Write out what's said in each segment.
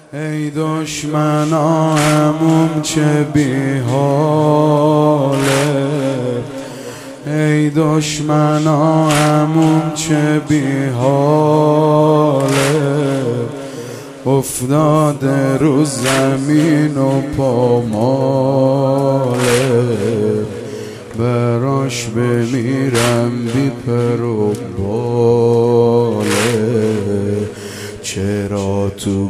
ای دشمنا عموم چه بی حاله، ای دشمنا عموم چه بی حاله، افتاده رو زمین و پاماله، براش بمیرم بی پر و باله، چرا تو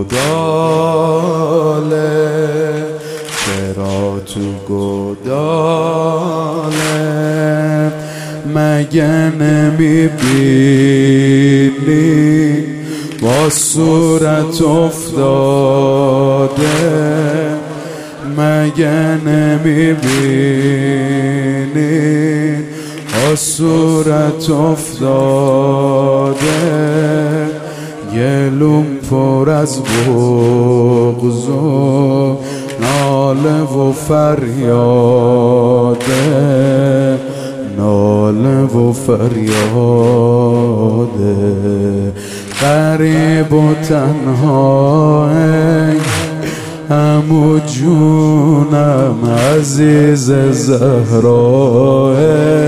گداله، چرا تو گداله، مگه نمیبینی با صورت افتاده، مگه نمیبینی با صورت افتاده، گلوم پر از بغض و ناله و فریاده، ناله و فریاده، غریب و تنها عمو جونم عزیز زهرا،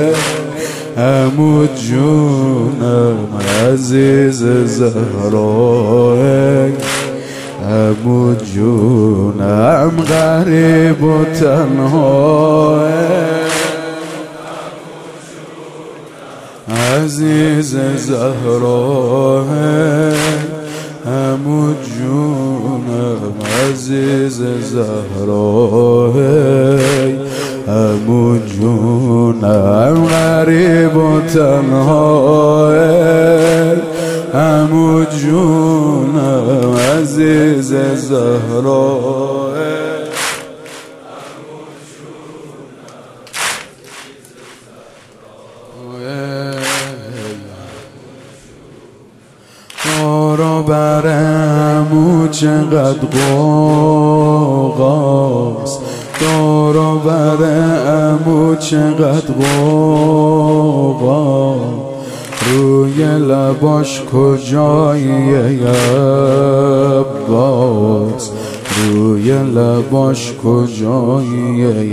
عمو جونم عزیز زهرا، عمو جونم غریب و تنها، عزیز زهرا، عمو جونم عزیز زهرا، عمو جونم غریب و تنها، عمو جونم عزیز زهرا، دارا بر عمو چقدر غوغاست، دارا بر عمو چقدر غوغا، روی لباش کجایی عباس، روی لباش کجایی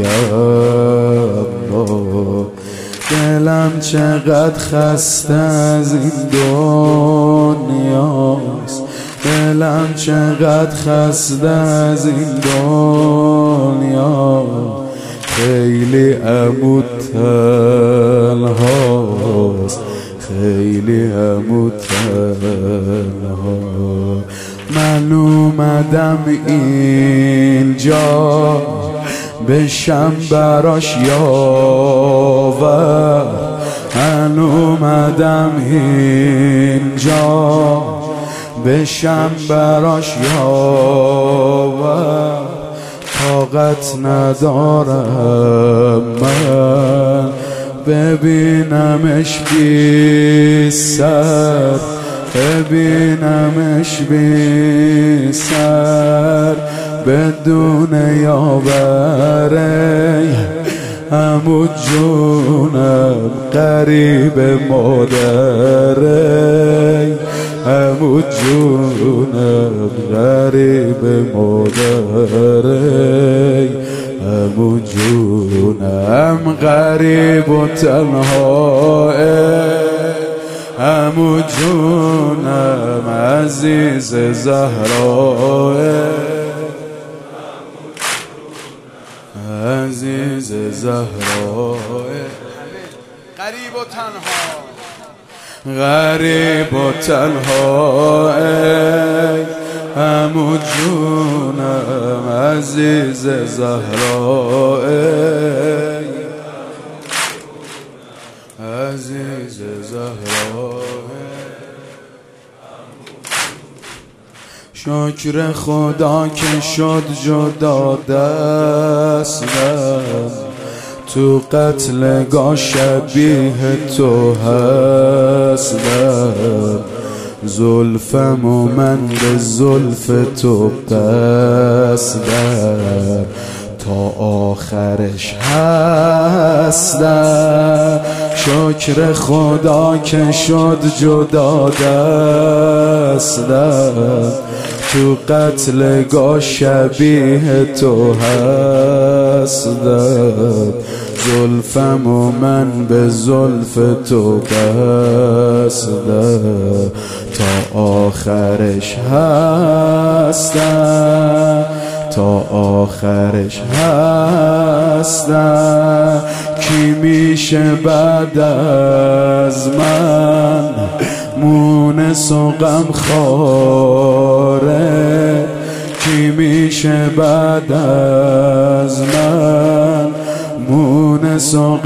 عباس، دلم چقدر خسته از این دنیاست، دلم چقدر خسته از این دنیا، خیلی عمو تنهاست، خیلی عمو تنها، من اومدم اینجا بشم براش یاور، من اومدم اینجا بشم براش یاور، طاقت ندارم من ببینمش بی سر، ببینمش بی سر بدون یاوره، عمو جونم غریب مادره، عمو جونم غریب مادره، عمو جونم غریب و تنها، عمو جونم عزیز زهرا، عزیز زهرا، غریب و تنها، غریب و تنها، عمو جونم عزیز زهرا، عزیز زهرا، شکر خدا که شد جدا دستم، تو قتلگاه شبیه تو هستم، زلفم و من به زلف تو بستم، تا آخرش هستم، شکر خدا که شد جدا دستم، تو قتلگاه شبیه تو هستم، زلفم و من به زلف تو بستم، تا آخرش هستم، تا آخرش هستم. کی میشه بعد از من مونس و غمخواره؟ کی میشه بعد از من مونس و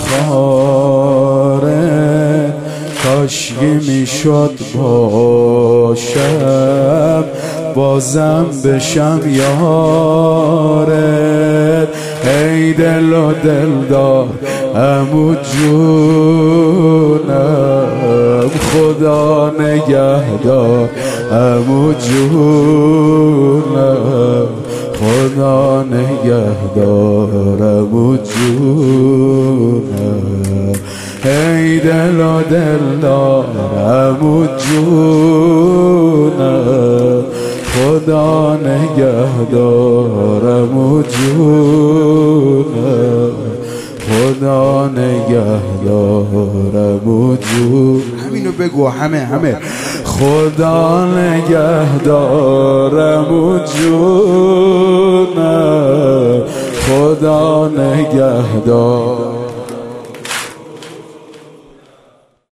غمخواره؟ کاشکی میشد باشم بازم بشم یارت. ای دل و دلدار عمو جونم، خدا نگهدار عمو جونم، خدا نگهدار عمو جونم. ای دل و دلدار عمو جونم، خدا نگهدار عمو جونم، خدا نگهدار عمو جونم. همینو بگو همه خدا نگهدار عمو جونم، خدا نگهدار.